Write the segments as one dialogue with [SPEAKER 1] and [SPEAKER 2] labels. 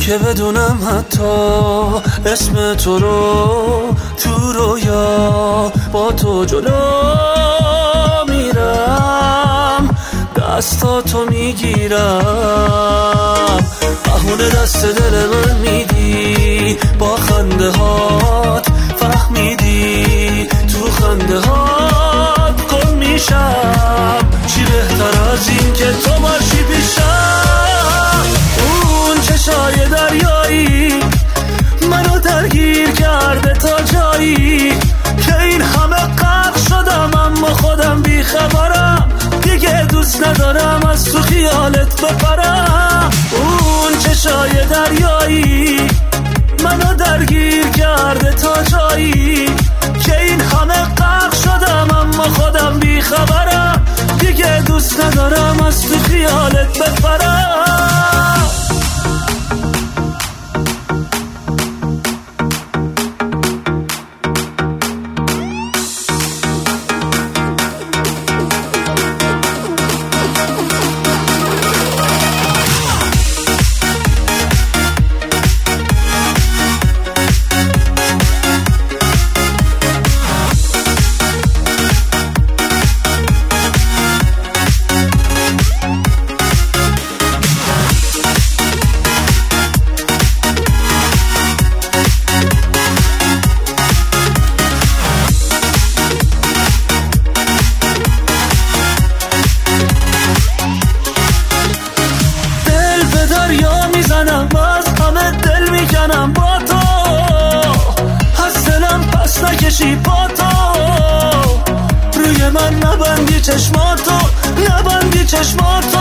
[SPEAKER 1] که بدونم حتی اسم تو رو تو رویا با تو جلو میرم، دستاتو میگیرم، بهونه دست دل من میدی، با خنده هات فهمیدی، تو خنده هات گم میشم، چی بهتر از این که تو باشی پیشم. اون چشای دریایی منو درگیر کرده تا جایی که این همه غرق شدم، اما خودم بیخبرم، دیگه دوست ندارم از تو خیالت بپرم. اون چشای دریایی منو درگیر کرده تا جایی که این همه غرق شدم، اما خودم بیخبرم، دیگه دوست ندارم از تو خیالت بپرم. باز همه دل میکنم با تو، از دلم پس نکشی با تو، روی من نبندی چشماتو، نبندی چشماتو.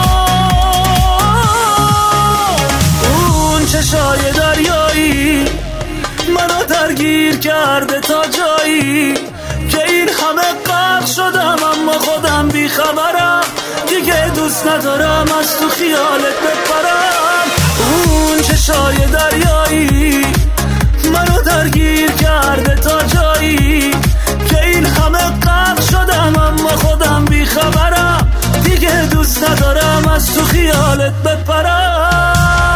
[SPEAKER 1] اون چشای دریایی منو درگیر کرده تا جایی که این همه غرق شدم، اما خودم بیخبرم، دیگه دوست ندارم از تو خیالت بپرم. اون چشای دریایی منو درگیر کرده تا جایی که این همه غرق شدم، اما خودم بیخبرم، دیگه دوست ندارم از تو خیالت بپرم.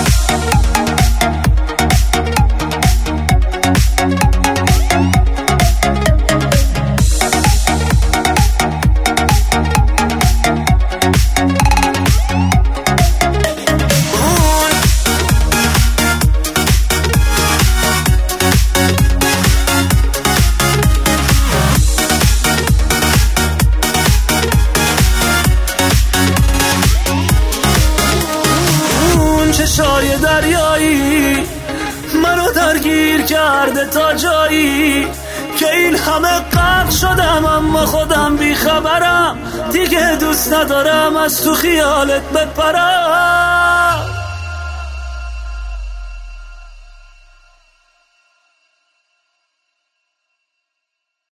[SPEAKER 1] چشای دریایی منو درگیر کرده تا جایی که این همه غرق شدم، اما خودم بیخبرم، دیگه دوست ندارم از تو خیالت بپرم.